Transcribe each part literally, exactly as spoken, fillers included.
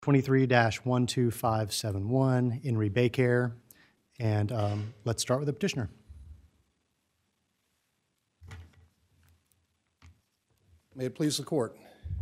twenty-three dash one two five seven one, In re Baycare. And um, let's start with the petitioner. May it please the court.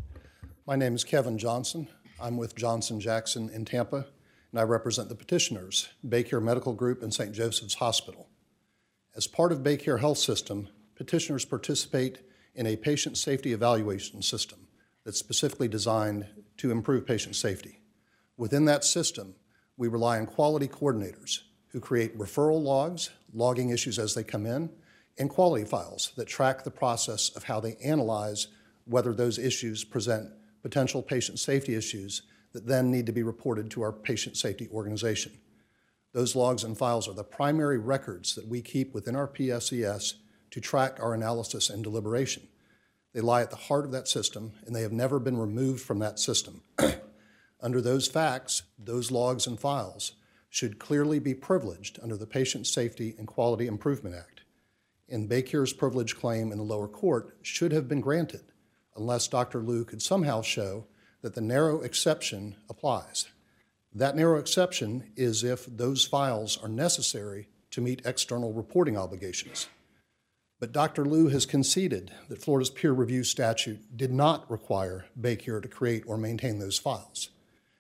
My name is Kevin Johnson. I'm with Johnson Jackson in Tampa, and I represent the petitioners, Baycare Medical Group and Saint Joseph's Hospital. As part of Baycare Health System, petitioners participate in a patient safety evaluation system that's specifically designed to improve patient safety. Within that system, we rely on quality coordinators who create referral logs, logging issues as they come in, and quality files that track the process of how they analyze whether those issues present potential patient safety issues that then need to be reported to our patient safety organization. Those logs and files are the primary records that we keep within our P S E S to track our analysis and deliberation. They lie at the heart of that system, and they have never been removed from that system. Under those facts, those logs and files should clearly be privileged under the Patient Safety and Quality Improvement Act. And Baycare's privilege claim in the lower court should have been granted unless Doctor Liu could somehow show that the narrow exception applies. That narrow exception is if those files are necessary to meet external reporting obligations. But Doctor Liu has conceded that Florida's peer review statute did not require Baycare to create or maintain those files.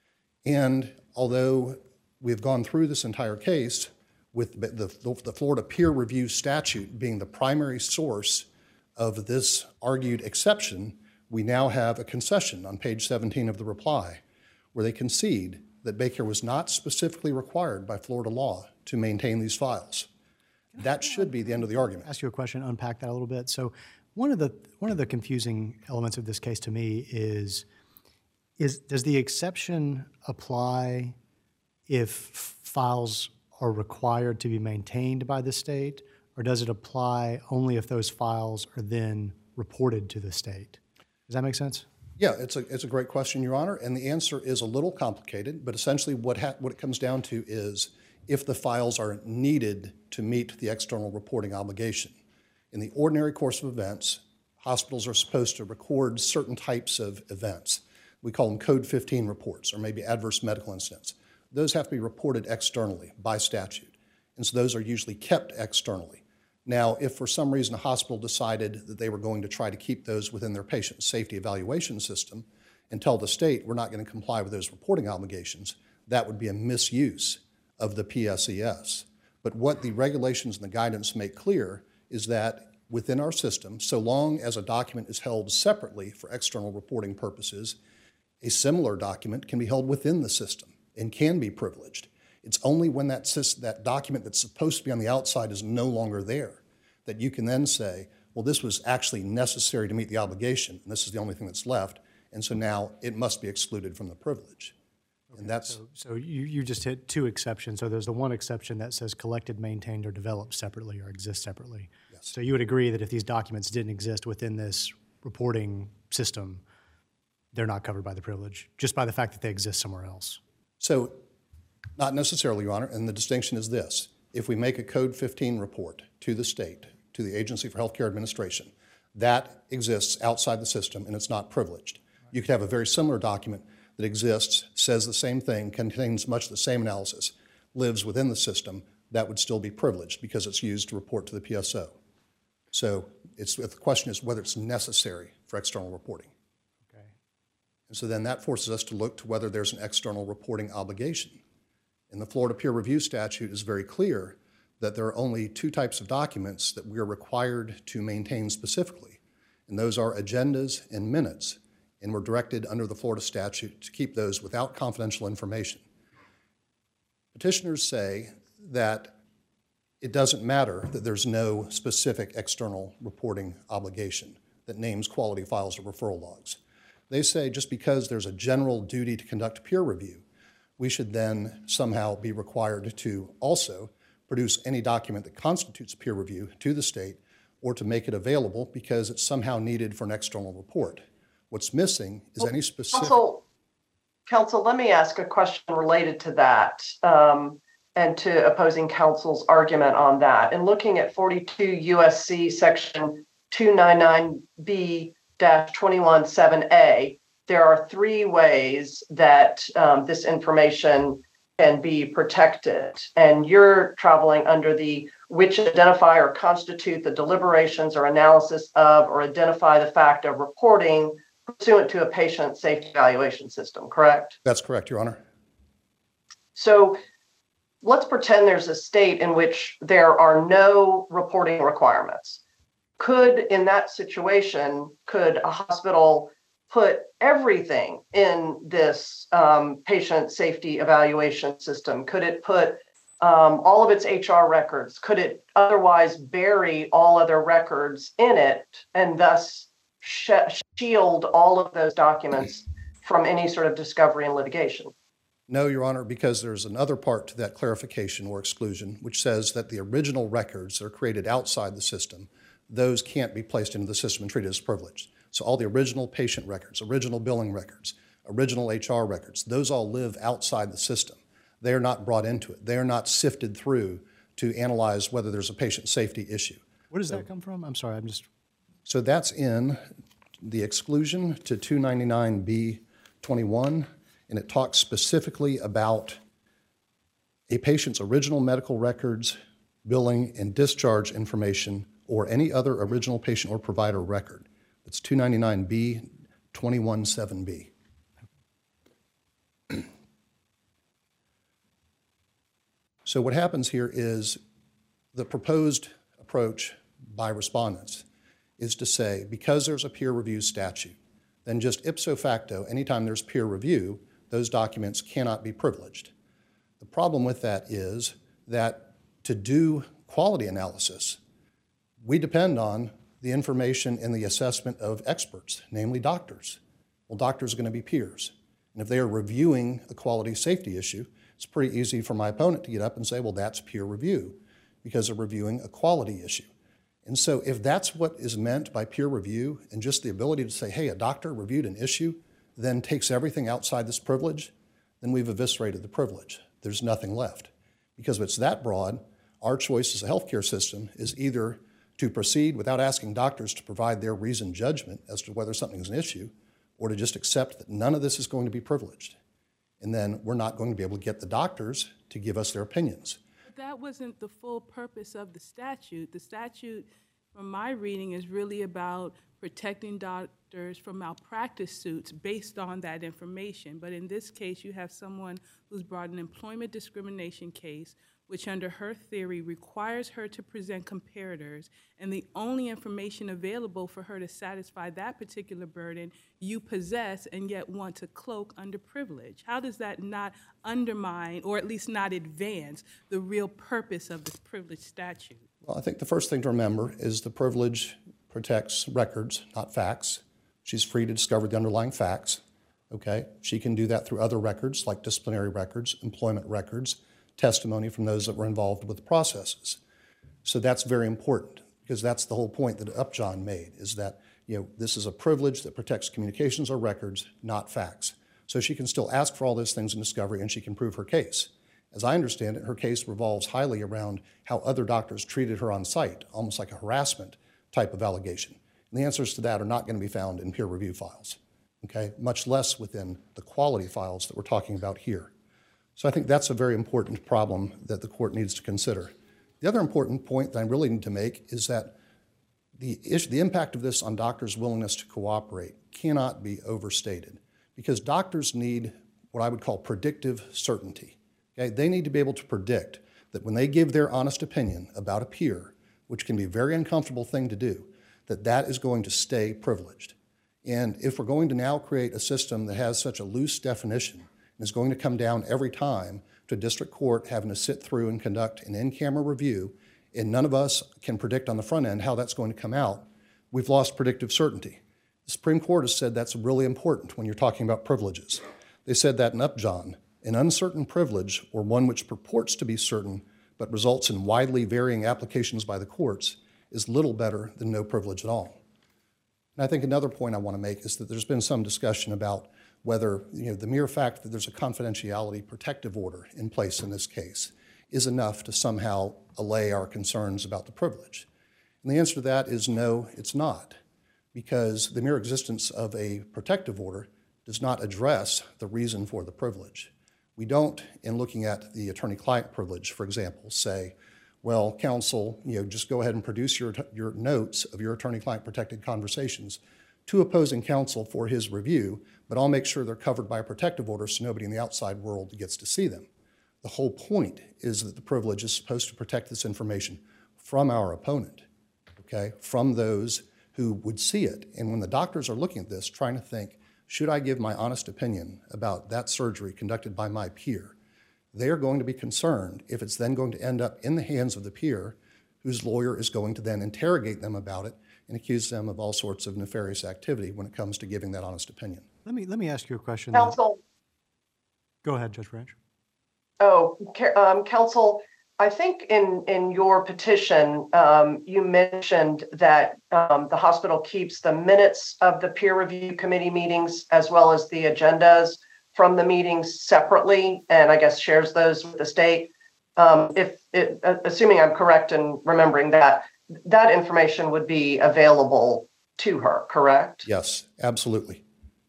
And although we've gone through this entire case with the, the, the Florida peer review statute being the primary source of this argued exception, we now have a concession on page seventeen of the reply where they concede that Baycare was not specifically required by Florida law to maintain these files. That should be the end of the argument. Ask you a question, unpack that a little bit. So one of the one of the confusing elements of this case to me is, is does the exception apply if files are required to be maintained by the state, or does it apply only if those files are then reported to the state? Does that make sense? Yeah, it's a, it's a great question, Your Honor, and the answer is a little complicated, but essentially what, ha- what it comes down to is if the files are needed to meet the external reporting obligation. In the ordinary course of events, hospitals are supposed to record certain types of events. We call them Code fifteen reports, or maybe adverse medical incidents. Those have to be reported externally by statute, and so those are usually kept externally. Now, if for some reason a hospital decided that they were going to try to keep those within their patient safety evaluation system and tell the state we're not going to comply with those reporting obligations, that would be a misuse of the P S E S. But what the regulations and the guidance make clear is that within our system, so long as a document is held separately for external reporting purposes, a similar document can be held within the system and can be privileged. It's only when that, that document that's supposed to be on the outside is no longer there that you can then say, well, this was actually necessary to meet the obligation, and this is the only thing that's left, and so now it must be excluded from the privilege. Okay, and that's so, so you, you just hit two exceptions. So there's the one exception that says collected, maintained, or developed separately or exist separately. Yes. So you would agree that if these documents didn't exist within this reporting system, they're not covered by the privilege, just by the fact that they exist somewhere else. So not necessarily, Your Honor, and the distinction is this. If we make a Code fifteen report to the state, to the Agency for Healthcare Administration, that exists outside the system and it's not privileged. You could have a very similar document that exists, says the same thing, contains much the same analysis, lives within the system, that would still be privileged because it's used to report to the P S O. So it's, the question is whether it's necessary for external reporting. Okay. And so then that forces us to look to whether there's an external reporting obligation. And the Florida peer review statute is very clear that there are only two types of documents that we are required to maintain specifically, and those are agendas and minutes, and we're directed under the Florida statute to keep those without confidential information. Petitioners say that it doesn't matter that there's no specific external reporting obligation that names quality files or referral logs. They say just because there's a general duty to conduct peer review, we should then somehow be required to also produce any document that constitutes peer review to the state or to make it available because it's somehow needed for an external report. What's missing is well, any specific... Counsel, counsel, let me ask a question related to that um, and to opposing counsel's argument on that. In looking at forty-two U S C section two ninety-nine B twenty-one seven A, there are three ways that um, this information can be protected. And you're traveling under the which identify or constitute the deliberations or analysis of or identify the fact of reporting pursuant to a patient safety evaluation system, correct? That's correct, Your Honor. So let's pretend there's a state in which there are no reporting requirements. Could, in that situation, could a hospital put everything in this um, patient safety evaluation system? Could it put um, all of its H R records? Could it otherwise bury all other records in it and thus sh- shield all of those documents from any sort of discovery and litigation? No, Your Honor, because there's another part to that clarification or exclusion, which says that the original records that are created outside the system, those can't be placed into the system and treated as privileged. So all the original patient records, original billing records, original H R records, those all live outside the system. They are not brought into it. They are not sifted through to analyze whether there's a patient safety issue. Where does that come from? I'm sorry, I'm just... So that's in the exclusion to two ninety-nine B twenty-one, and it talks specifically about a patient's original medical records, billing, and discharge information, or any other original patient or provider record. It's two ninety-nine B twenty-one seven B. So what happens here is the proposed approach by respondents is to say, because there's a peer review statute, then just ipso facto, anytime there's peer review, those documents cannot be privileged. The problem with that is that to do quality analysis, we depend on the information and the assessment of experts, namely doctors. Well, doctors are going to be peers. And if they are reviewing a quality safety issue, it's pretty easy for my opponent to get up and say, well, that's peer review, because they're reviewing a quality issue. And so if that's what is meant by peer review, and just the ability to say, hey, a doctor reviewed an issue, then takes everything outside this privilege, then we've eviscerated the privilege. There's nothing left. Because if it's that broad, our choice as a healthcare system is either to proceed without asking doctors to provide their reasoned judgment as to whether something is an issue, or to just accept that none of this is going to be privileged. And then we're not going to be able to get the doctors to give us their opinions. But that wasn't the full purpose of the statute. The statute, from my reading, is really about protecting doctors from malpractice suits based on that information. But in this case, you have someone who's brought an employment discrimination case, which under her theory requires her to present comparators, and the only information available for her to satisfy that particular burden you possess and yet want to cloak under privilege. How does that not undermine, or at least not advance, the real purpose of this privilege statute? Well, I think the first thing to remember is the privilege protects records, not facts. She's free to discover the underlying facts, okay? She can do that through other records like disciplinary records, employment records, testimony from those that were involved with the processes. So that's very important, because that's the whole point that Upjohn made, is that, you know, this is a privilege that protects communications or records, not facts. So she can still ask for all those things in discovery, and she can prove her case. As I understand it, her case revolves highly around how other doctors treated her on site, almost like a harassment type of allegation. And the answers to that are not going to be found in peer review files, okay? Much less within the quality files that we're talking about here. So I think that's a very important problem that the court needs to consider. The other important point that I really need to make is that the, issue, the impact of this on doctors' willingness to cooperate cannot be overstated, because doctors need what I would call predictive certainty. Okay? They need to be able to predict that when they give their honest opinion about a peer, which can be a very uncomfortable thing to do, that that is going to stay privileged. And if we're going to now create a system that has such a loose definition, and is going to come down every time to a district court having to sit through and conduct an in-camera review, and none of us can predict on the front end how that's going to come out, we've lost predictive certainty. The Supreme Court has said that's really important when you're talking about privileges. They said that in Upjohn, an uncertain privilege, or one which purports to be certain but results in widely varying applications by the courts, is little better than no privilege at all. And I think another point I want to make is that there's been some discussion about whether, you know, the mere fact that there's a confidentiality protective order in place in this case is enough to somehow allay our concerns about the privilege. And the answer to that is no, it's not, because the mere existence of a protective order does not address the reason for the privilege. We don't, in looking at the attorney-client privilege, for example, say, well, counsel, you know, just go ahead and produce your, your notes of your attorney-client protected conversations to opposing counsel for his review, but I'll make sure they're covered by a protective order so nobody in the outside world gets to see them. The whole point is that the privilege is supposed to protect this information from our opponent, okay, from those who would see it. And when the doctors are looking at this, trying to think, should I give my honest opinion about that surgery conducted by my peer, they are going to be concerned if it's then going to end up in the hands of the peer whose lawyer is going to then interrogate them about it and accuse them of all sorts of nefarious activity when it comes to giving that honest opinion. Let me, let me ask you a question. that- Counsel, Go ahead, Judge Branch. oh, ca- um, counsel, I think in, in your petition, um, you mentioned that um, the hospital keeps the minutes of the peer review committee meetings as well as the agendas from the meetings separately, and I guess shares those with the state. Um, if it, assuming I'm correct in remembering that, that information would be available to her, correct? Yes, absolutely.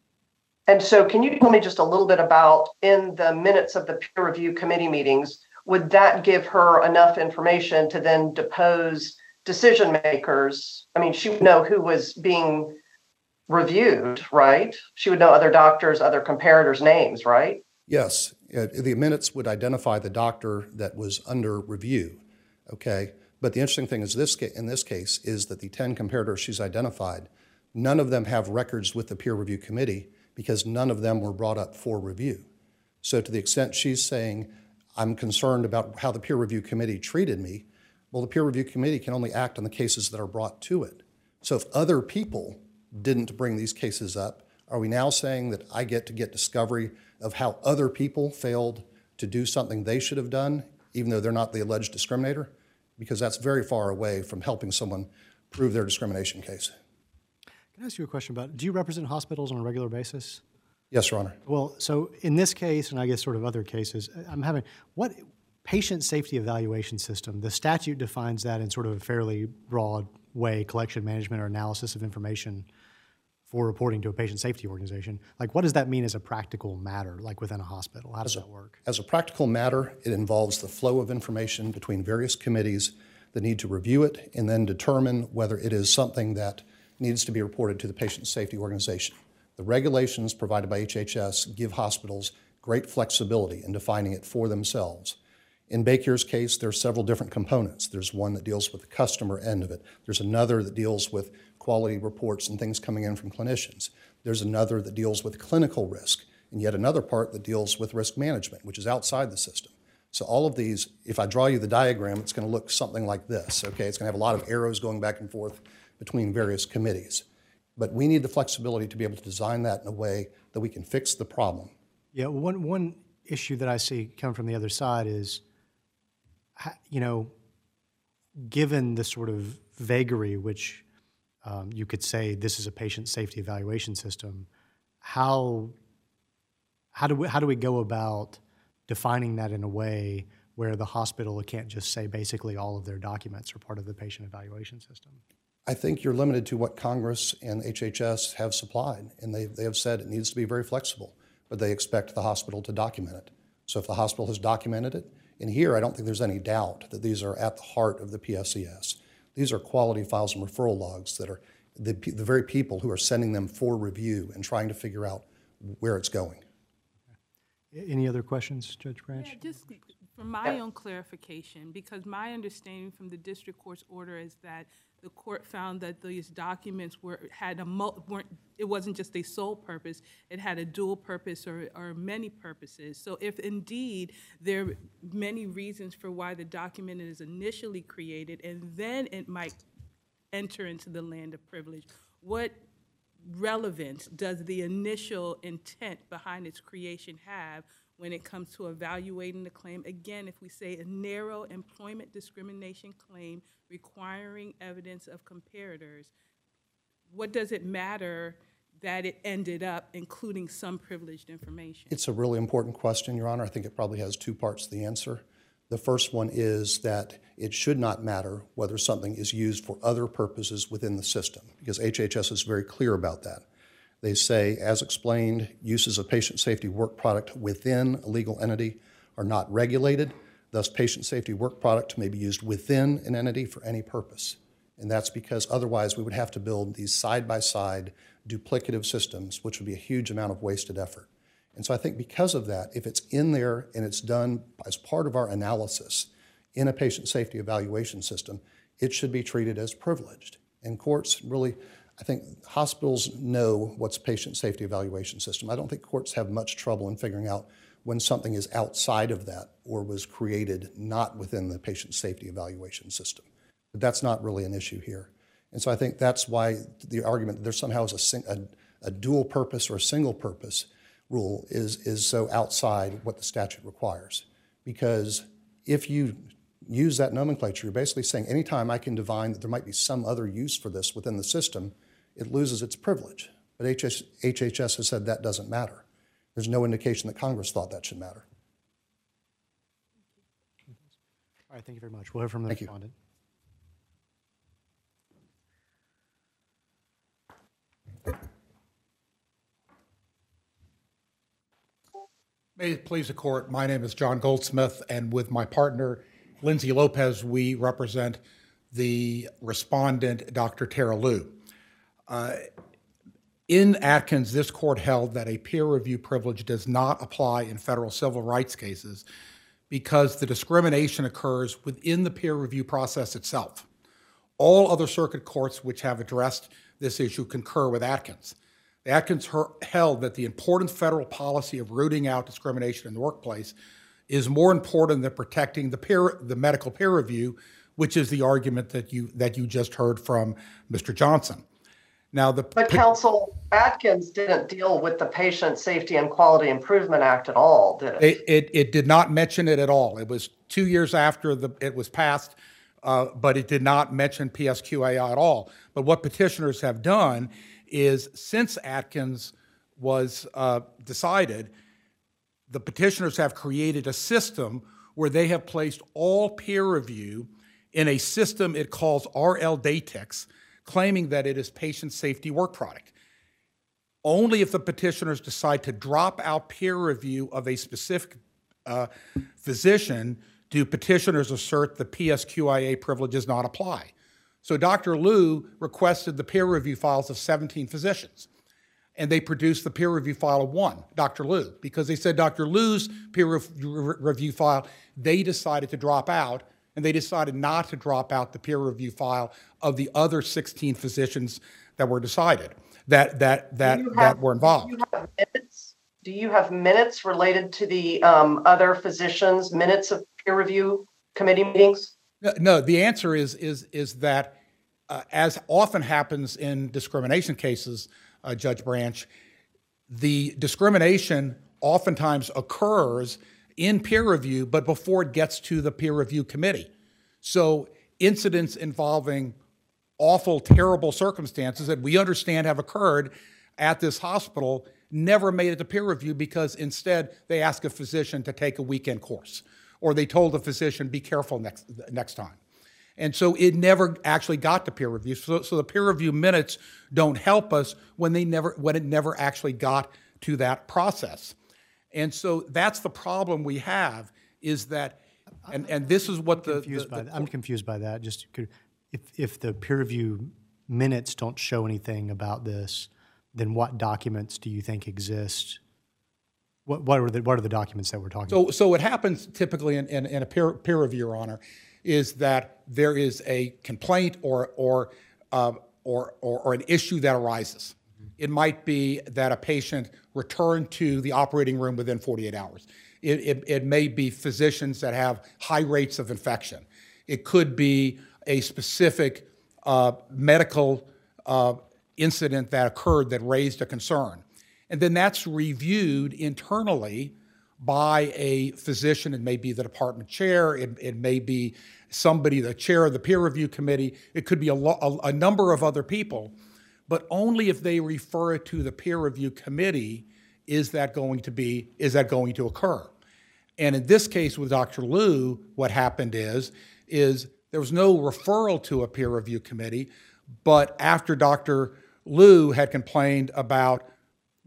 And so can you tell me just a little bit about, in the minutes of the peer review committee meetings, would that give her enough information to then depose decision makers? I mean, she would know who was being reviewed, right? She would know other doctors, other comparators' names, right? Yes, uh, the minutes would identify the doctor that was under review, okay? But the interesting thing is this ca- in this case is that the ten comparators she's identified, none of them have records with the peer review committee because none of them were brought up for review. So to the extent she's saying, I'm concerned about how the peer review committee treated me, well, the peer review committee can only act on the cases that are brought to it. So if other people didn't bring these cases up, are we now saying that I get to get discovery of how other people failed to do something they should have done, even though they're not the alleged discriminator? Because that's very far away from helping someone prove their discrimination case. Can I ask you a question about, do you represent hospitals on a regular basis? Yes, Your Honor. Well, so in this case, and I guess sort of other cases, I'm having, what patient safety evaluation system, the statute defines that in sort of a fairly broad way, collection, management, or analysis of information for reporting to a patient safety organization. Like, what does that mean as a practical matter, like within a hospital? How does that work? As a practical matter, it involves the flow of information between various committees that need to review it and then determine whether it is something that needs to be reported to the patient safety organization. The regulations provided by H H S give hospitals great flexibility in defining it for themselves. In Baker's case, there are several different components. There's one that deals with the customer end of it. There's another that deals with quality reports and things coming in from clinicians. There's another that deals with clinical risk, and yet another part that deals with risk management, which is outside the system. So all of these, if I draw you the diagram, it's going to look something like this, okay? It's going to have a lot of arrows going back and forth between various committees. But we need the flexibility to be able to design that in a way that we can fix the problem. Yeah, one, one issue that I see come from the other side is, you know, given the sort of vagary which um, you could say this is a patient safety evaluation system, how, how, do we, how do we go about defining that in a way where the hospital can't just say basically all of their documents are part of the patient evaluation system? I think you're limited to what Congress and H H S have supplied, and they, they have said it needs to be very flexible, but they expect the hospital to document it. So if the hospital has documented it, and here I don't think there's any doubt that these are at the heart of the P S E S. These are quality files and referral logs that are the, the very people who are sending them for review and trying to figure out where it's going. Any other questions, Judge Branch? Yeah, just for my own clarification, because my understanding from the district court's order is that the court found that these documents were had a mul- weren't it wasn't just a sole purpose; it had a dual purpose or, or many purposes. So, if indeed there are many reasons for why the document is initially created, and then it might enter into the land of privilege, what relevance does the initial intent behind its creation have when it comes to evaluating the claim? Again, if we say a narrow employment discrimination claim requiring evidence of comparators, what does it matter that it ended up including some privileged information? It's a really important question, Your Honor. I think it probably has two parts to the answer. The first one is that it should not matter whether something is used for other purposes within the system, because H H S is very clear about that. They say, as explained, uses of patient safety work product within a legal entity are not regulated. Thus, patient safety work product may be used within an entity for any purpose. And that's because otherwise we would have to build these side-by-side duplicative systems, which would be a huge amount of wasted effort. And so I think because of that, if it's in there and it's done as part of our analysis in a patient safety evaluation system, it should be treated as privileged. And courts really, I think hospitals know what's a patient safety evaluation system. I don't think courts have much trouble in figuring out when something is outside of that or was created not within the patient safety evaluation system. But that's not really an issue here. And so I think that's why the argument that there somehow is a, a, a dual purpose or a single purpose rule is, is so outside what the statute requires. Because if you use that nomenclature, you're basically saying anytime I can divine that there might be some other use for this within the system, it loses its privilege. But H H S has said that doesn't matter. There's no indication that Congress thought that should matter. All right, thank you very much. We'll hear from the Thank you. respondent. May it please the court, my name is John Goldsmith, and with my partner, Lindsay Lopez, we represent the respondent, Doctor Tara Liu. Uh, in Atkins, this court held that a peer review privilege does not apply in federal civil rights cases because the discrimination occurs within the peer review process itself. All other circuit courts which have addressed this issue concur with Atkins. Atkins held that the important federal policy of rooting out discrimination in the workplace is more important than protecting the peer, the medical peer review, which is the argument that you that you just heard from Mister Johnson. Now, the but counsel, Atkins didn't deal with the Patient Safety and Quality Improvement Act at all, did it? It, it, it did not mention it at all. It was two years after the, it was passed, uh, but it did not mention P S Q A at all. But what petitioners have done is, since Atkins was uh, decided, the petitioners have created a system where they have placed all peer review in a system it calls R L DATIX, claiming that it is patient safety work product. Only if the petitioners decide to drop out peer review of a specific uh, physician do petitioners assert the P S Q I A privilege does not apply. So Doctor Liu requested the peer review files of seventeen physicians, and they produced the peer review file of one, Doctor Liu, because they said Doctor Liu's peer re- review file, they decided to drop out, and they decided not to drop out the peer review file of the other sixteen physicians that were decided, that that that, have, that were involved. Do you have minutes, do you have minutes related to the um, other physicians, minutes of peer review committee meetings? No, no, the answer is is is that, uh, as often happens in discrimination cases, uh, Judge Branch, the discrimination oftentimes occurs in peer review, but before it gets to the peer review committee. So incidents involving awful, terrible circumstances that we understand have occurred at this hospital never made it to peer review because instead they asked a physician to take a weekend course, or they told the physician, be careful next, next time. And so it never actually got to peer review. So, so the peer review minutes don't help us when they never, when it never actually got to that process. And so that's the problem we have, is that, and, and this is what the, Confused the, by the that. I'm confused by that. Just could, if if the peer review minutes don't show anything about this, then what documents do you think exist? What what are the what are the documents that we're talking So, about? so what happens typically in, in, in a peer, peer review, Your Honor, is that there is a complaint or or uh, or, or or an issue that arises. It might be that a patient returned to the operating room within forty-eight hours. It, it, it may be physicians that have high rates of infection. It could be a specific uh, medical uh, incident that occurred that raised a concern. And then that's reviewed internally by a physician. It may be the department chair. It, it may be somebody, the chair of the peer review committee. It could be a, lo- a, a number of other people. But only if they refer it to the peer review committee is that going to be, is that going to occur. And in this case with Doctor Liu, what happened is, is there was no referral to a peer review committee, but after Doctor Liu had complained about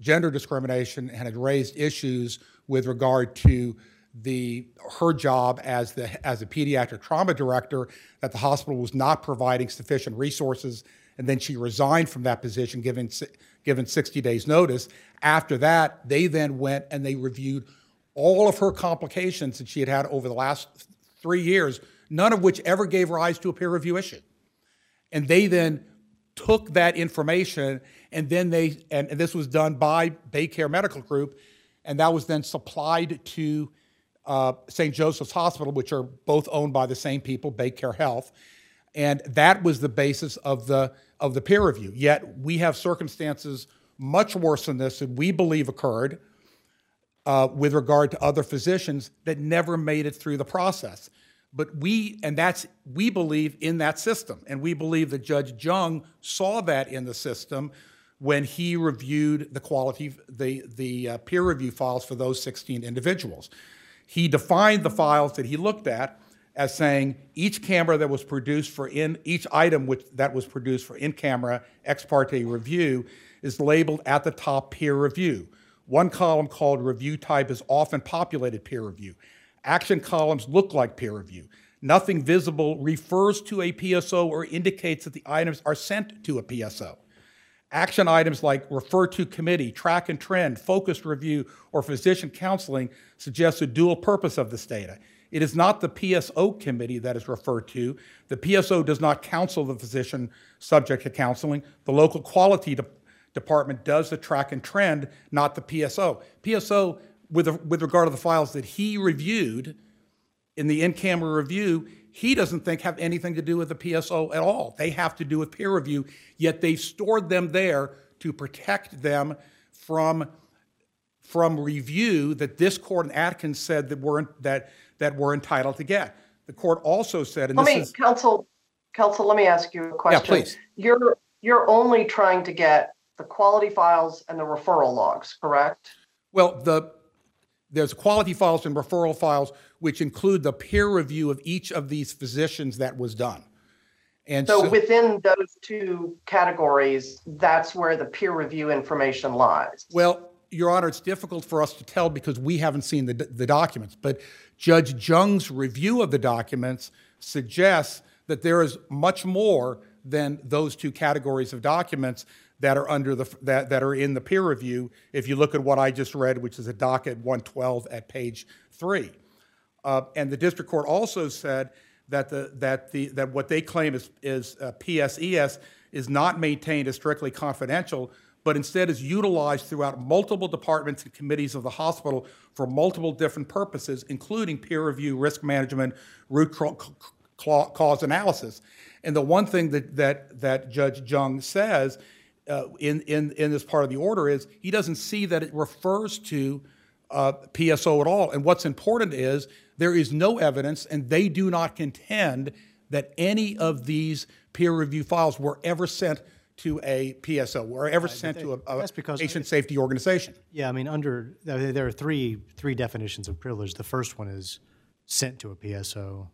gender discrimination and had raised issues with regard to the her job as the as a pediatric trauma director, that the hospital was not providing sufficient resources, and then she resigned from that position given given sixty days notice. After that, they then went and they reviewed all of her complications that she had had over the last three years, none of which ever gave rise to a peer review issue. And they then took that information, and then they, and, and this was done by Baycare Medical Group, and that was then supplied to uh, Saint Joseph's Hospital, which are both owned by the same people, Baycare Health, and that was the basis of the of the peer review. Yet we have circumstances much worse than this that we believe occurred uh, with regard to other physicians that never made it through the process. But we, and that's, we believe in that system, and we believe that Judge Jung saw that in the system when he reviewed the quality, the, the uh, peer review files for those sixteen individuals. He defined the files that he looked at as saying each camera that was produced for in, each item which, that was produced for in-camera ex parte review is labeled at the top peer review. One column called review type is often populated peer review. Action columns look like peer review. Nothing visible refers to a P S O or indicates that the items are sent to a P S O. Action items like refer to committee, track and trend, focused review, or physician counseling suggest a dual purpose of this data. It is not the P S O committee that is referred to. The P S O does not counsel the physician subject to counseling. The local quality de- department does the track and trend, not the P S O. P S O, with, with regard to the files that he reviewed in the in-camera review, he doesn't think have anything to do with the P S O at all. They have to do with peer review, yet they've stored them there to protect them from, from review that this court in Atkins said that we're, that, that we're entitled to get. The court also said, and let this me, is... counsel, counsel, let me ask you a question. Yeah, please. You're, you're only trying to get the quality files and the referral logs, correct? Well, the, there's quality files and referral files, which include the peer review of each of these physicians that was done. And so, so within those two categories, that's where the peer review information lies. Well, Your Honor, it's difficult for us to tell because we haven't seen the, the documents, but Judge Jung's review of the documents suggests that there is much more than those two categories of documents that are under the that, that are in the peer review. If you look at what I just read, which is a docket one twelve at page three, uh, and the district court also said that the that the that what they claim is is uh, P S E S is not maintained as strictly confidential, but instead is utilized throughout multiple departments and committees of the hospital for multiple different purposes, including peer review, risk management, root cause analysis. And the one thing that that that Judge Jung says uh, in in in this part of the order is he doesn't see that it refers to uh, P S O at all. And what's important is there is no evidence, and they do not contend that any of these peer review files were ever sent to a P S O, were ever right, sent they, to a, a patient safety organization. Yeah, I mean, under there are three three definitions of privilege. The first one is sent to a P S O.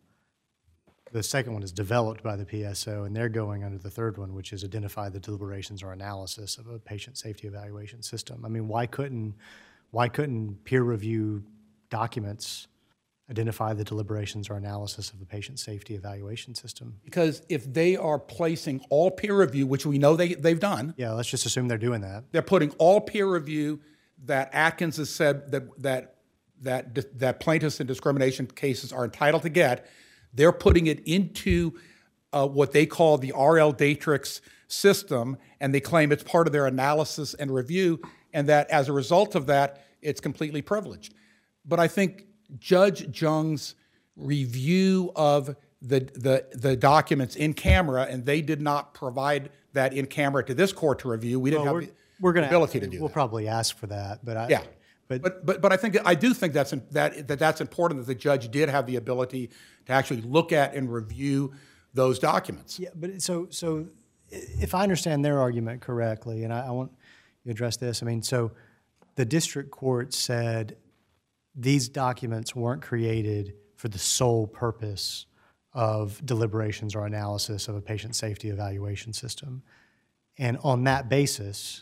The second one is developed by the P S O, and they're going under the third one, which is identify the deliberations or analysis of a patient safety evaluation system. I mean, why couldn't why couldn't peer review documents identify the deliberations or analysis of a patient safety evaluation system? Because if they are placing all peer review, which we know they, they've done. Yeah, let's just assume they're doing that. They're putting all peer review that Atkins has said that that that, that plaintiffs in discrimination cases are entitled to get. They're putting it into uh, what they call the R L Datrix system, and they claim it's part of their analysis and review, and that as a result of that, it's completely privileged. But I think Judge Jung's review of the, the, the documents in camera, and they did not provide that in camera to this court to review. We didn't well, have we're, the we're gonna ability ask, to do We'll that. probably ask for that, but I, yeah. But, but but but I think I do think that's that that that's important that the judge did have the ability to actually look at and review those documents. Yeah, but so so if I understand their argument correctly, and I, I want you to address this. I mean, so the district court said these documents weren't created for the sole purpose of deliberations or analysis of a patient safety evaluation system, and on that basis,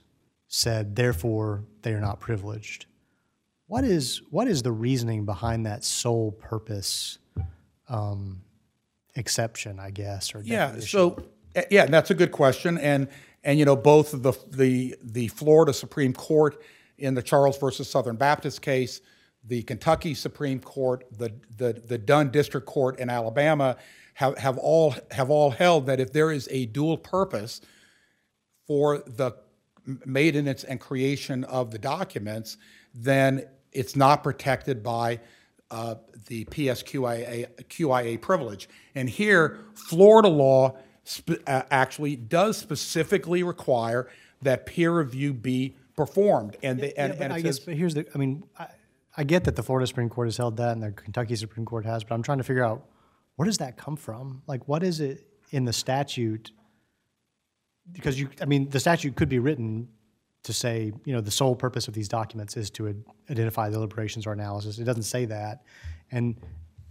said, therefore, they are not privileged. What is what is the reasoning behind that sole purpose um, exception, I guess, or Yeah, definition? so, uh, yeah, that's a good question. And, and you know, both the, the, the Florida Supreme Court in the Charles versus Southern Baptist case, the Kentucky Supreme Court, the, the, the Dunn District Court in Alabama have, have, all, have all held that if there is a dual purpose for the maintenance and creation of the documents, then it's not protected by uh, the P S Q I A, Q I A privilege. And here, Florida law sp- uh, actually does specifically require that peer review be performed. And, they, and, Yeah, but and I it guess, says, but here's the, I mean, I, I get that the Florida Supreme Court has held that and the Kentucky Supreme Court has, but I'm trying to figure out, where does that come from? Like, what is it in the statute? Because you, I mean, the statute could be written to say, you know, the sole purpose of these documents is to ad- identify deliberations or analysis. It doesn't say that. And,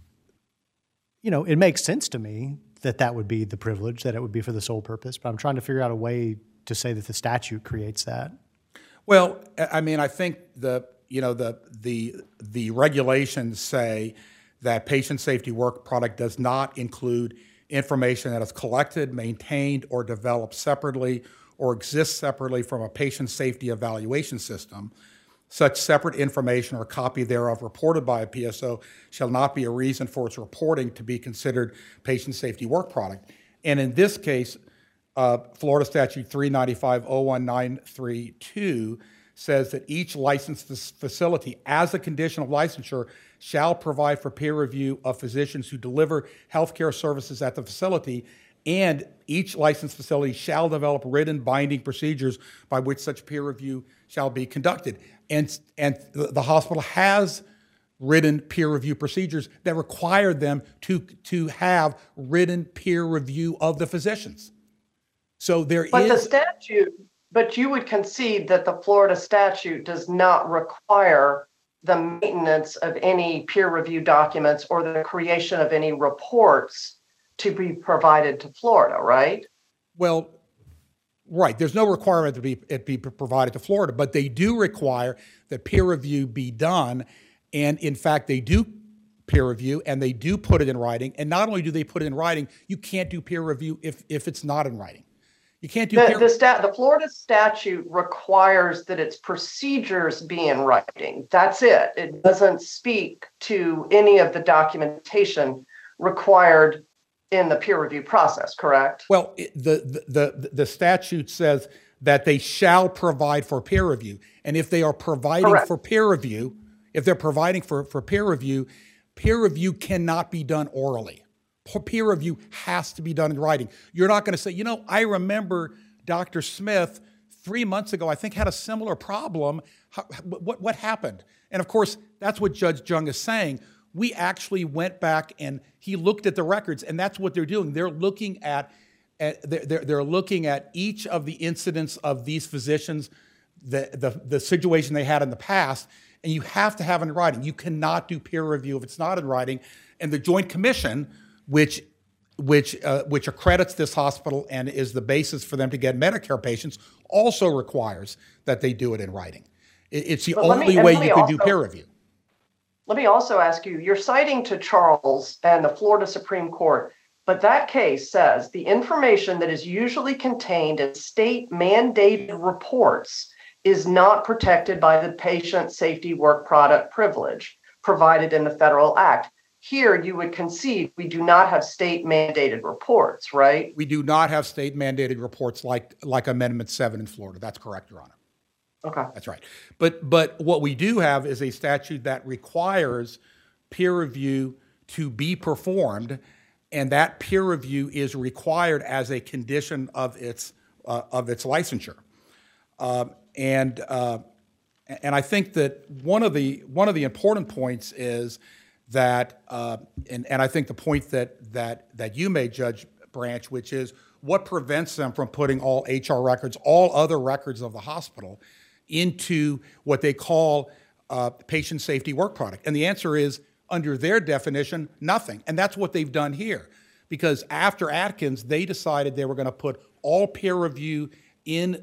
you know, it makes sense to me that that would be the privilege, that it would be for the sole purpose, but I'm trying to figure out a way to say that the statute creates that. well, I mean, I think the, you know, the, the, the regulations say that patient safety work product does not include information that is collected, maintained, or developed separately or exists separately from a patient safety evaluation system. Such separate information or copy thereof reported by a P S O shall not be a reason for its reporting to be considered patient safety work product. And in this case, uh, Florida Statute three ninety-five oh one nine three two says that each licensed facility, as a condition of licensure, shall provide for peer review of physicians who deliver healthcare services at the facility, and each licensed facility shall develop written binding procedures by which such peer review shall be conducted. And, and the hospital has written peer review procedures that require them to, to have written peer review of the physicians. So there But the is, statute, but you would concede that the Florida statute does not require the maintenance of any peer review documents or the creation of any reports to be provided to Florida, right? well, right, there's no requirement to be, it be provided to Florida, but they do require that peer review be done. And in fact, they do peer review and they do put it in writing. And not only do they put it in writing, you can't do peer review if, if it's not in writing. You can't do The, peer the, stat, the Florida statute requires that its procedures be in writing. That's it. It doesn't speak to any of the documentation required in the peer review process, correct? Well, it, the, the, the, the statute says that they shall provide for peer review. And if they are providing Correct. for peer review, if they're providing for, for peer review, peer review cannot be done orally. Peer review has to be done in writing. You're not going to say, you know, I remember Doctor Smith three months ago, I think had a similar problem. How, what, what happened? And of course, that's what Judge Jung is saying. We actually went back and he looked at the records, and that's what they're doing. They're looking at, at they're, they're looking at each of the incidents of these physicians, the, the, the situation they had in the past, and you have to have it in writing. You cannot do peer review if it's not in writing. And the Joint Commission, which which uh, which accredits this hospital and is the basis for them to get Medicare patients, also requires that they do it in writing. It, it's the But let me- only and way let me you can do also- peer review. Let me also ask you, you're citing to Charles and the Florida Supreme Court, but that case says the information that is usually contained in state mandated reports is not protected by the patient safety work product privilege provided in the federal act. Here, you would concede we do not have state mandated reports, right? We do not have state mandated reports like like Amendment seven in Florida. That's correct, Your Honor. Okay. That's right. But but what we do have is a statute that requires peer review to be performed, and that peer review is required as a condition of its uh, of its licensure. Um, and uh, and I think that one of the one of the important points is that, uh, and and I think the point that that that you made, Judge Branch, which is what prevents them from putting all H R records, all other records of the hospital, into what they call uh, patient safety work product. And the answer is, under their definition, nothing. And that's what they've done here. Because after Atkins, they decided they were going to put all peer review in,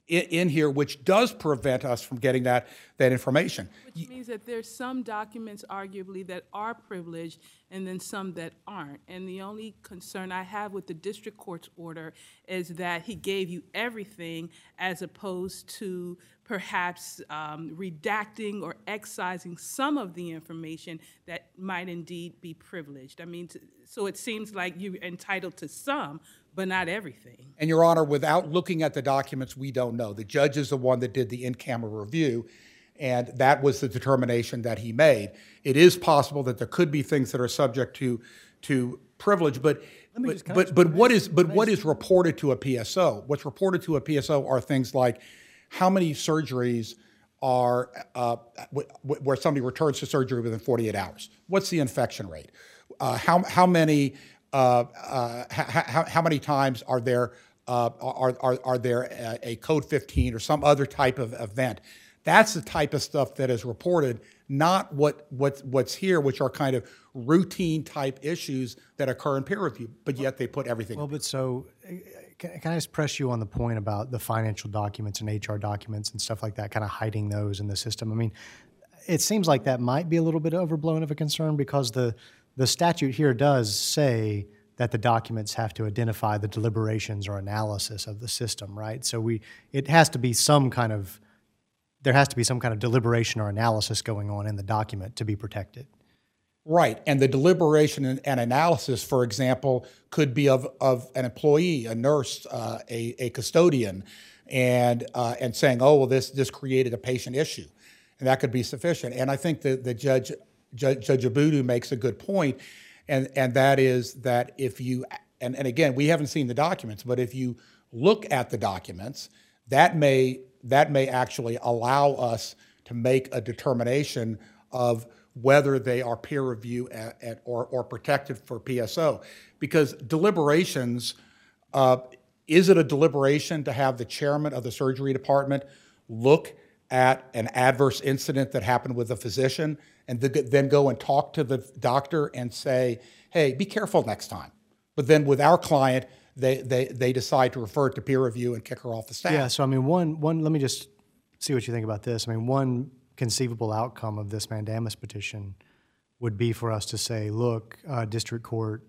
in, in here, which does prevent us from getting that, that information. Which means that there's some documents arguably that are privileged and then some that aren't. And the only concern I have with the district court's order is that he gave you everything as opposed to perhaps um, redacting or excising some of the information that might indeed be privileged. I mean, t- so it seems like you're entitled to some, but not everything. And Your Honor, without looking at the documents, we don't know. The judge is the one that did the in-camera review, and that was the determination that he made. It is possible that there could be things that are subject to to privilege, but me but just- can I but, just- but what is but what is reported to a P S O? What's reported to a P S O are things like how many surgeries are uh, w- w- where somebody returns to surgery within forty-eight hours. What's the infection rate? Uh, how how many uh, uh, how, how many times are there uh, are, are are there a, a code fifteen or some other type of event? That's the type of stuff that is reported, not what what what's here, which are kind of routine type issues that occur in peer review. But yet they put everything. Well, but so uh, can, can I just press you on the point about the financial documents and H R documents and stuff like that, kind of hiding those in the system? I mean, it seems like that might be a little bit overblown of a concern because the the statute here does say that the documents have to identify the deliberations or analysis of the system, right? So we it has to be some kind of there has to be some kind of deliberation or analysis going on in the document to be protected. Right, and the deliberation and, and analysis, for example, could be of, of an employee, a nurse, uh, a, a custodian, and uh, and saying, oh, well, this this created a patient issue, and that could be sufficient. And I think that the judge, Judge, Judge Abudu makes a good point, and and that is that if you and, and again, we haven't seen the documents, but if you look at the documents, that may that may actually allow us to make a determination of whether they are peer review at, at, or, or protected for P S O. Because deliberations, uh, is it a deliberation to have the chairman of the surgery department look at an adverse incident that happened with a physician and th- then go and talk to the doctor and say, hey, be careful next time? But then with our client, they, they, they decide to refer it to peer review and kick her off the staff. Yeah, so I mean, one, one. let me just see what you think about this. I mean, one conceivable outcome of this mandamus petition would be for us to say, look, uh, district court,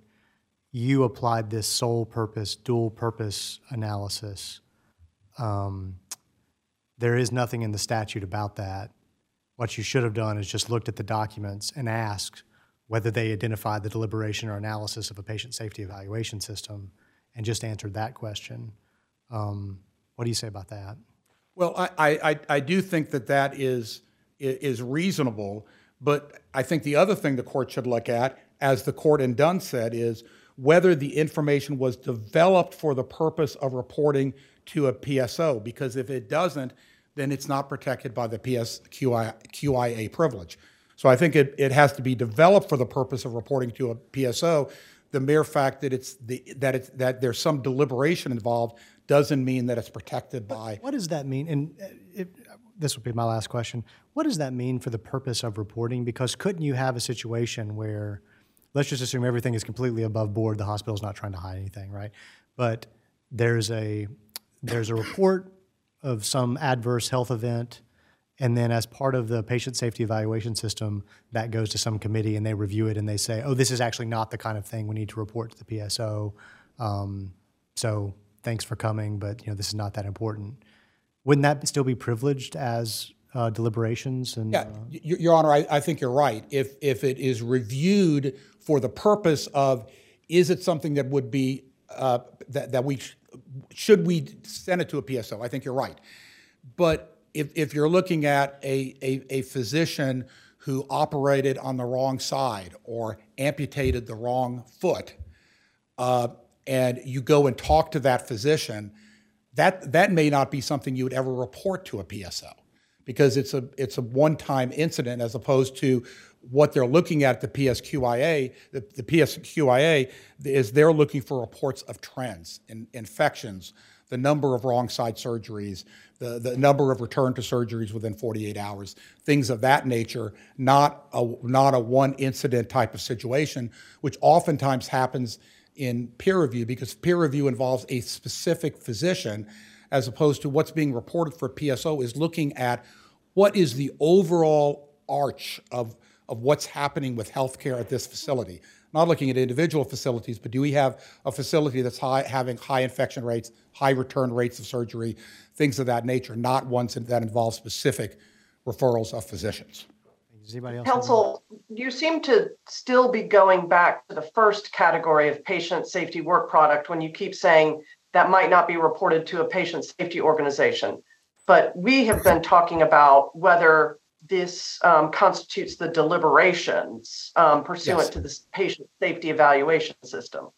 you applied this sole purpose, dual purpose analysis. Um, there is nothing in the statute about that. What you should have done is just looked at the documents and asked whether they identified the deliberation or analysis of a patient safety evaluation system and just answered that question. Um, what do you say about that? Well, I, I, I do think that that is, is reasonable, but I think the other thing the court should look at, as the court in Dunn said, is whether the information was developed for the purpose of reporting to a P S O, because if it doesn't, then it's not protected by the P S Q I, Q I A privilege. So I think it, it has to be developed for the purpose of reporting to a P S O. The mere fact that it's the, that it's that there's some deliberation involved doesn't mean that it's protected by. What does that mean? And if, this will be my last question. What does that mean for the purpose of reporting? Because couldn't you have a situation where, let's just assume everything is completely above board, the hospital's not trying to hide anything, right? But there's a there's a report of some adverse health event, and then as part of the patient safety evaluation system, that goes to some committee and they review it and they say, oh, this is actually not the kind of thing we need to report to the P S O. Um, so thanks for coming, but you know this is not that important. Wouldn't that still be privileged as uh, deliberations? And Yeah, uh, Your Your Honor, I, I think you're right. If if it is reviewed for the purpose of, is it something that would be uh, that that we sh- should we send it to a P S O? I think you're right. But if if you're looking at a a, a physician who operated on the wrong side or amputated the wrong foot, uh, and you go and talk to that physician, that that may not be something you would ever report to a P S O, because it's a it's a one-time incident as opposed to what they're looking at the P S Q I A. The, the P S Q I A is they're looking for reports of trends, in, infections, the number of wrong side surgeries, the, the number of return to surgeries within forty-eight hours, things of that nature, not a, not a one incident type of situation, which oftentimes happens in peer review, because peer review involves a specific physician as opposed to what's being reported for P S O, is looking at what is the overall arch of, of what's happening with healthcare at this facility. Not looking at individual facilities, but do we have a facility that's high, having high infection rates, high return rates of surgery, things of that nature, not ones that involve specific referrals of physicians. Does anybody else have Counsel, you seem to still be going back to the first category of patient safety work product when you keep saying that might not be reported to a patient safety organization. But we have been talking about whether this um, constitutes the deliberations um, pursuant Yes. to this patient safety evaluation system.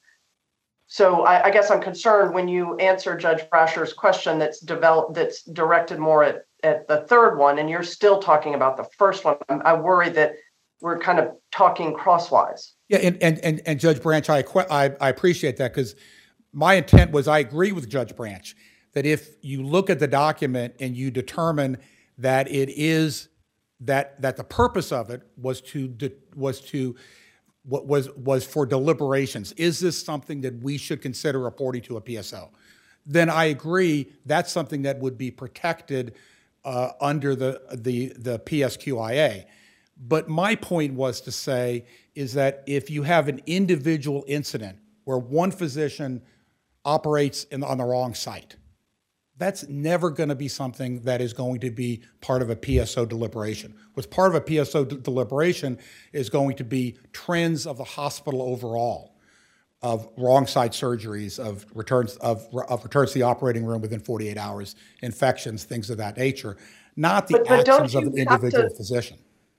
So I, I guess I'm concerned when you answer Judge Brasher's question that's developed, that's directed more at, at the third one, and you're still talking about the first one. I'm, I worry that we're kind of talking crosswise. Yeah, and, and, and, and Judge Branch, I, I, I appreciate that, because my intent was, I agree with Judge Branch that if you look at the document and you determine that it is that that the purpose of it was to de, was to what was was for deliberations, is this something that we should consider reporting to a P S O? Then I agree that's something that would be protected uh, under the the the P S Q I A. But my point was to say is that if you have an individual incident where one physician operates in, on the wrong site, that's never going to be something that is going to be part of a P S O deliberation. What's part of a P S O de- deliberation is going to be trends of the hospital overall, of wrong site surgeries, of returns of, of returns to the operating room within forty-eight hours, infections, things of that nature, not the But- but don't actions of an you have individual to- physician.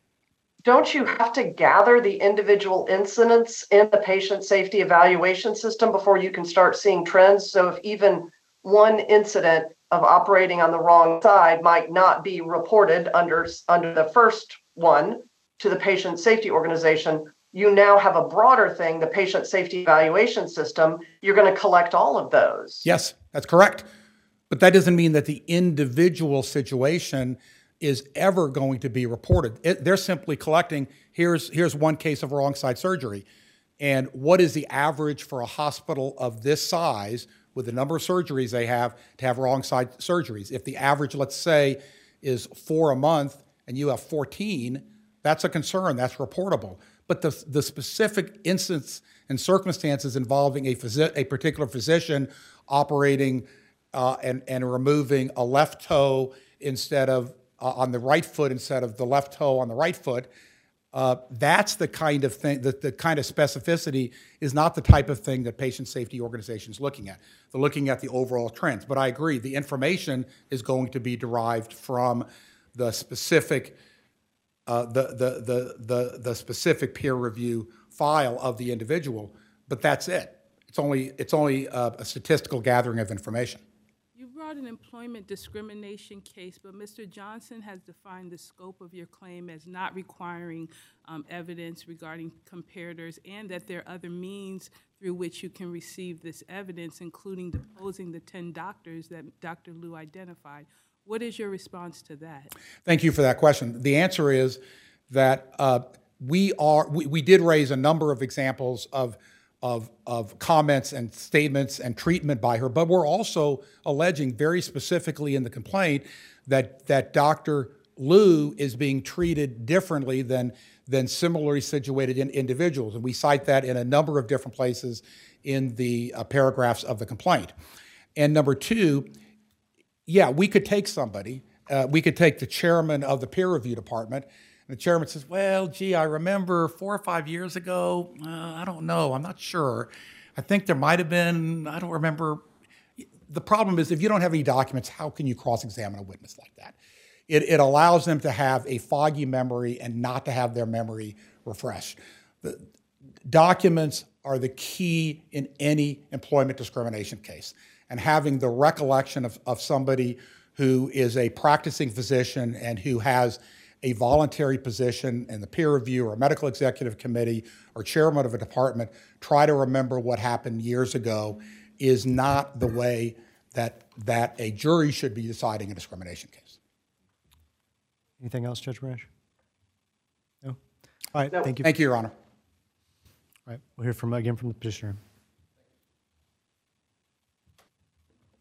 Don't you have to gather the individual incidents in the patient safety evaluation system before you can start seeing trends? So if even one incident of operating on the wrong side might not be reported under, under the first one to the patient safety organization, you now have a broader thing, the patient safety evaluation system. You're going to collect all of those. Yes, that's correct. But that doesn't mean that the individual situation is ever going to be reported. It, they're simply collecting, here's, here's one case of wrong side surgery. And what is the average for a hospital of this size with the number of surgeries they have to have wrong side surgeries? If the average, let's say, is four a month and you have fourteen, that's a concern, that's reportable. But the, the specific instance and circumstances involving a, phys- a particular physician operating uh, and, and removing a left toe instead of uh, on the right foot instead of the left toe on the right foot, Uh, that's the kind of thing, that the kind of specificity is not the type of thing that patient safety organizations looking at. They're looking at the overall trends. But I agree, the information is going to be derived from the specific, uh, the, the, the, the, the specific peer review file of the individual, but that's it. It's only, it's only a, a statistical gathering of information. You brought an employment discrimination case, but Mister Johnson has defined the scope of your claim as not requiring um, evidence regarding comparators, and that there are other means through which you can receive this evidence, including deposing the ten doctors that Doctor Liu identified. What is your response to that? Thank you for that question. The answer is that uh, we are, we, we did raise a number of examples of Of, of comments and statements and treatment by her, but we're also alleging very specifically in the complaint that that Doctor Liu is being treated differently than, than similarly situated in individuals. And we cite that in a number of different places in the uh, paragraphs of the complaint. And number two, yeah, we could take somebody, uh, we could take the chairman of the peer review department. And the chairman says, well, gee, I remember four or five years ago, uh, I don't know, I'm not sure. I think there might have been, I don't remember. The problem is if you don't have any documents, how can you cross-examine a witness like that? It, it allows them to have a foggy memory and not to have their memory refreshed. The documents are the key in any employment discrimination case. And having the recollection of, of somebody who is a practicing physician and who has a voluntary position in the peer review or a medical executive committee or chairman of a department, try to remember what happened years ago, is not the way that, that a jury should be deciding a discrimination case. Anything else, Judge Brash? No? All right, No. thank you. Thank you, Your Honor. All right, we'll hear from, again from the petitioner.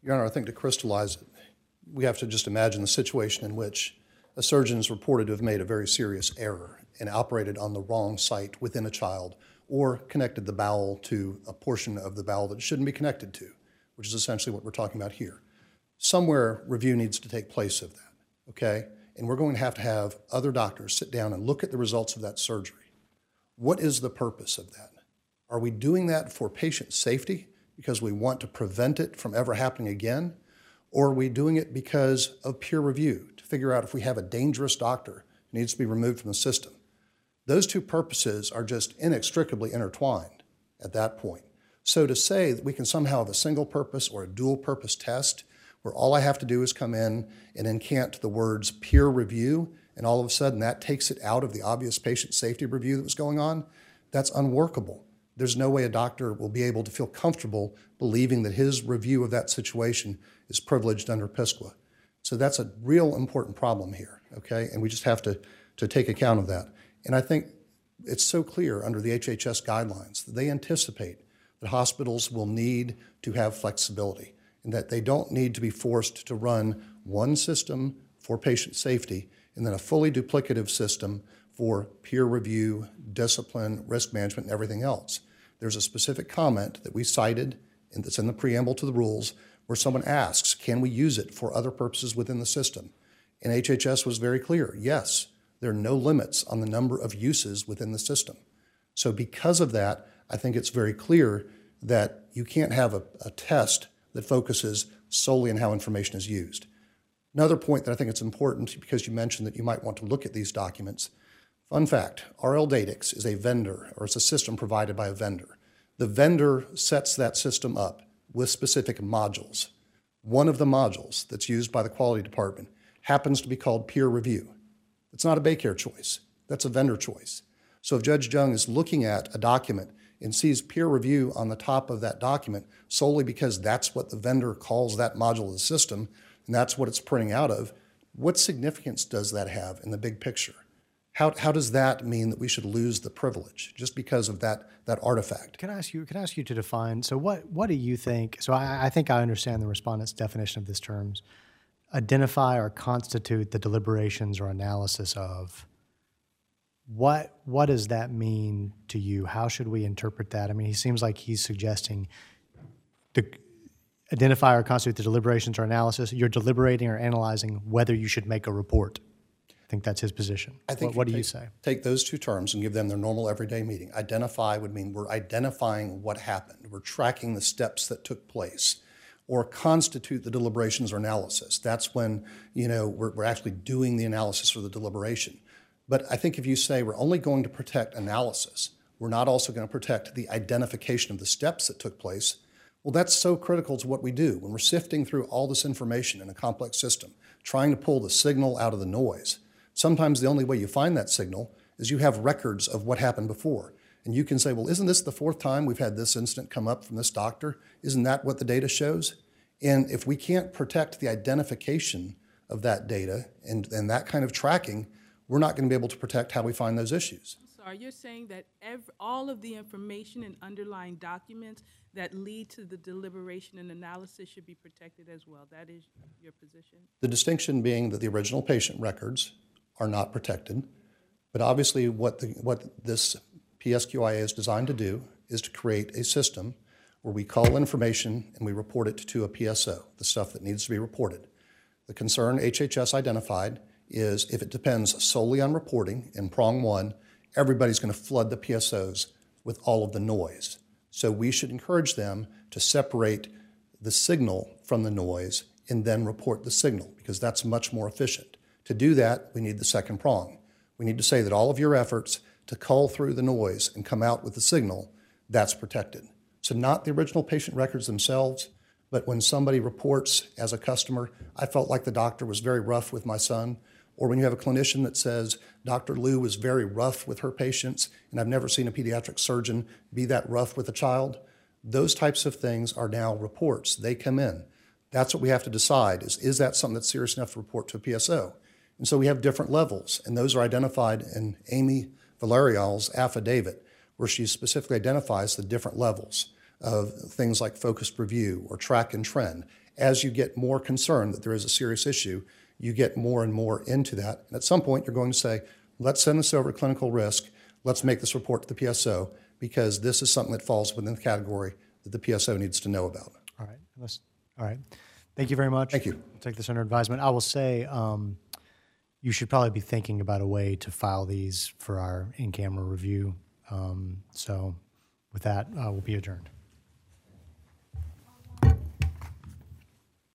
Your Honor, I think to crystallize it, we have to just imagine the situation in which a surgeon is reported to have made a very serious error and operated on the wrong site within a child or connected the bowel to a portion of the bowel that it shouldn't be connected to, which is essentially what we're talking about here. Somewhere review needs to take place of that, okay? And we're going to have to have other doctors sit down and look at the results of that surgery. What is the purpose of that? Are we doing that for patient safety because we want to prevent it from ever happening again? Or are we doing it because of peer review to figure out if we have a dangerous doctor who needs to be removed from the system? Those two purposes are just inextricably intertwined at that point. So to say that we can somehow have a single purpose or a dual purpose test where all I have to do is come in and incant the words peer review, and all of a sudden that takes it out of the obvious patient safety review that was going on, that's unworkable. There's no way a doctor will be able to feel comfortable believing that his review of that situation is privileged under P S Q A. So that's a real important problem here, okay? And we just have to, to take account of that. And I think it's so clear under the H H S guidelines that they anticipate that hospitals will need to have flexibility and that they don't need to be forced to run one system for patient safety and then a fully duplicative system for peer review, discipline, risk management, and everything else. There's a specific comment that we cited and that's in the preamble to the rules where someone asks, can we use it for other purposes within the system? And H H S was very clear, yes, there are no limits on the number of uses within the system. So because of that, I think it's very clear that you can't have a, a test that focuses solely on how information is used. Another point that I think it's important, because you mentioned that you might want to look at these documents. Fun fact, RLDatix is a vendor, or it's a system provided by a vendor. The vendor sets that system up with specific modules. One of the modules that's used by the quality department happens to be called peer review. It's not a Baycare choice. That's a vendor choice. So if Judge Jung is looking at a document and sees peer review on the top of that document solely because that's what the vendor calls that module of the system, and that's what it's printing out of, what significance does that have in the big picture? How, how does that mean that we should lose the privilege just because of that, that artifact? Can I ask you, can I ask you to define, so what, what do you think, so I, I think I understand the respondent's definition of this terms, identify or constitute the deliberations or analysis of. What, what does that mean to you? How should we interpret that? I mean, he seems like he's suggesting the identify or constitute the deliberations or analysis. You're deliberating or analyzing whether you should make a report. I think that's his position. I think what what do take, you say? Take those two terms and give them their normal everyday meaning. Identify would mean we're identifying what happened. We're tracking the steps that took place. Or constitute the deliberations or analysis. That's when, you know, we're, we're actually doing the analysis or the deliberation. But I think if you say we're only going to protect analysis, we're not also going to protect the identification of the steps that took place, well, that's so critical to what we do. When we're sifting through all this information in a complex system, trying to pull the signal out of the noise, sometimes the only way you find that signal is you have records of what happened before. And you can say, well, isn't this the fourth time we've had this incident come up from this doctor? Isn't that what the data shows? And if we can't protect the identification of that data and, and that kind of tracking, we're not going to be able to protect how we find those issues. I'm sorry, you're saying that every, all of the information and underlying documents that lead to the deliberation and analysis should be protected as well. That is your position? The distinction being that the original patient records are not protected, but obviously what, the, what this P S Q I A is designed to do is to create a system where we call information and we report it to a P S O, the stuff that needs to be reported. The concern H H S identified is if it depends solely on reporting in prong one, everybody's going to flood the P S Os with all of the noise. So we should encourage them to separate the signal from the noise and then report the signal, because that's much more efficient. To do that, we need the second prong. We need to say that all of your efforts to cull through the noise and come out with the signal, that's protected. So not the original patient records themselves, but when somebody reports as a customer, I felt like the doctor was very rough with my son, or when you have a clinician that says, Doctor Liu was very rough with her patients, and I've never seen a pediatric surgeon be that rough with a child, those types of things are now reports. They come in. That's what we have to decide is, is that something that's serious enough to report to a P S O? And so we have different levels, and those are identified in Amy Valerial's affidavit, where she specifically identifies the different levels of things like focused review or track and trend. As you get more concerned that there is a serious issue, you get more and more into that. And at some point, you're going to say, let's send this over to clinical risk. Let's make this report to the P S O because this is something that falls within the category that the P S O needs to know about. All right. Let's, all right. Thank you very much. Thank you. I'll take this under advisement. I will say um, you should probably be thinking about a way to file these for our in-camera review. Um, so with that, uh, we'll be adjourned.